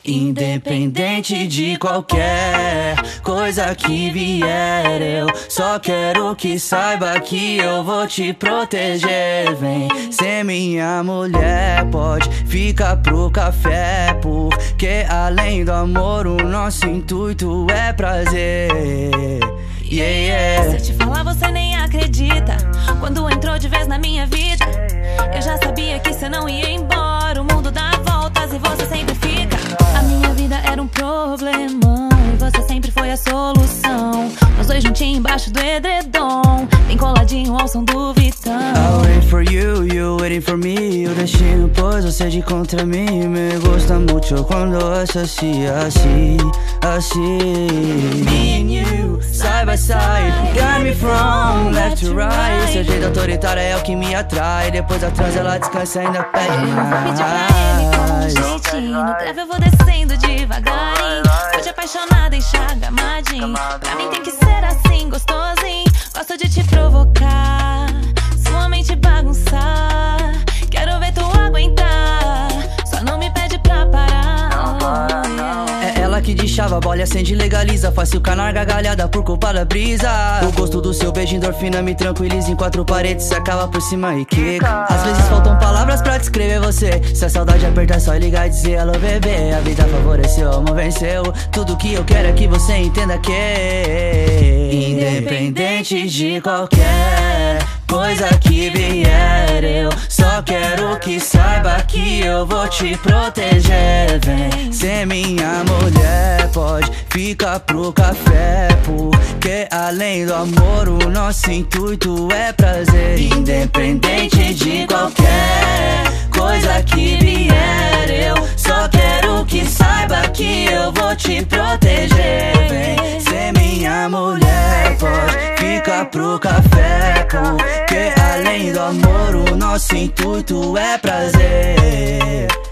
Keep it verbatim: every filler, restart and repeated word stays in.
Independente de qualquer coisa que vier, eu só quero que saiba que eu vou te proteger. Vem ser minha mulher, pode ficar pro café, porque além do amor o nosso intuito é prazer. Yeah, yeah. Se eu te falar você nem acredita. Quando entrou de vez na minha vida, eu já sabia que você não ia embora. O mundo dá voltas e você sempre fica. A minha vida era um problemão e você sempre foi a solução. Nós dois juntinhos embaixo do edredom, bem coladinho ao som do Vitão. I wait for you, you waiting for me. O destino pôs você de contra mim. Me gusta mucho quando es así, así, así. Me and you, side by side, got me from left to right. Seu jeito autoritário é o que me atrai. Depois da trans ela descansa e ainda pede Pedi pra ele com um jeitinho. No grave eu vou descendo devagarinho. Tô de apaixonada em chagamadinho. Pra mim tem que ser assim, gostosinho. Gosto de te provocar, sua mente bagunçar. Quero ver tu aguentar, só não me pede pra parar. Oh, yeah. É ela que deixava, bola acende e legaliza. Faz o canar gargalhada por culpa da brisa. O gosto do seu beijo endorfina me tranquiliza. Em quatro paredes se acaba por cima e quica. Às vezes faltam palavras pra descrever você. Se a saudade apertar é só ligar e dizer alô bebê. A vida favoreceu, o amor venceu. Tudo que eu quero é que você entenda que independente de qualquer coisa que vier, eu só quero que saiba que eu vou te proteger. Vem ser minha mulher, pode ficar pro café, porque além do amor o nosso intuito é prazer. Independente de qualquer coisa que vier, eu só quero que saiba que eu vou te proteger. Vem ser minha mulher, pode ficar pro café, porque além do amor o nosso intuito é prazer.